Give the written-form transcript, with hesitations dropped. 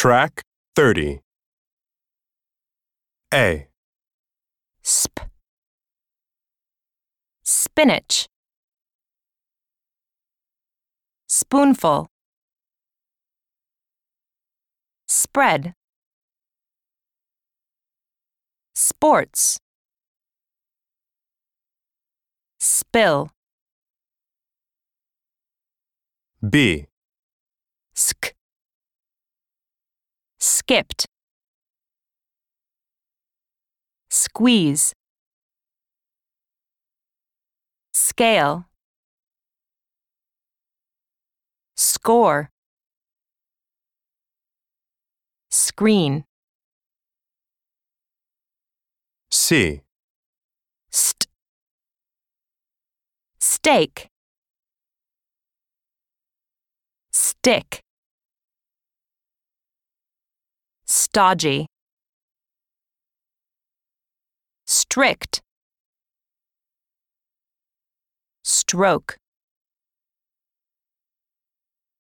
Track 30. A. Sp. Spinach. Spoonful. Spread. Sports. Spill. B. Sk. Skipped. Squeeze. Scale. Score. Screen. C. St. Steak. Stick. Stodgy. Strict. Stroke.